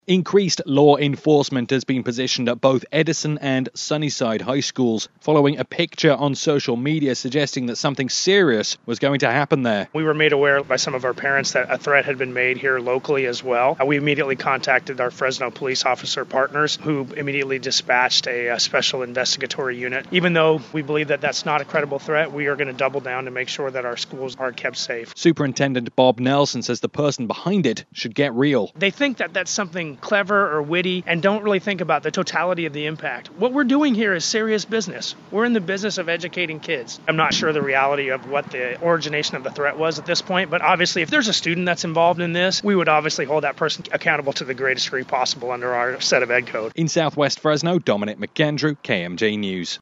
Increased law enforcement has been positioned at both Edison and Sunnyside high schools, following a picture on social media suggesting that something serious was going to happen there. We were made aware by some of our parents that a threat had been made here locally as well. We immediately contacted our Fresno police officer partners, who immediately dispatched a special investigatory unit. Even though we believe that that's not a credible threat, we are going to double down to make sure that our schools are kept safe. Superintendent Bob Nelson says the person behind it should get real. They think that that's something clever or witty and don't really think about the totality of the impact. What we're doing here is serious business. We're in the business of educating kids. I'm not sure the reality of what the origination of the threat was at this point, but obviously if there's a student that's involved in this, we would obviously hold that person accountable to the greatest degree possible under our set of ed code. In Southwest Fresno, Dominic McAndrew, KMJ News.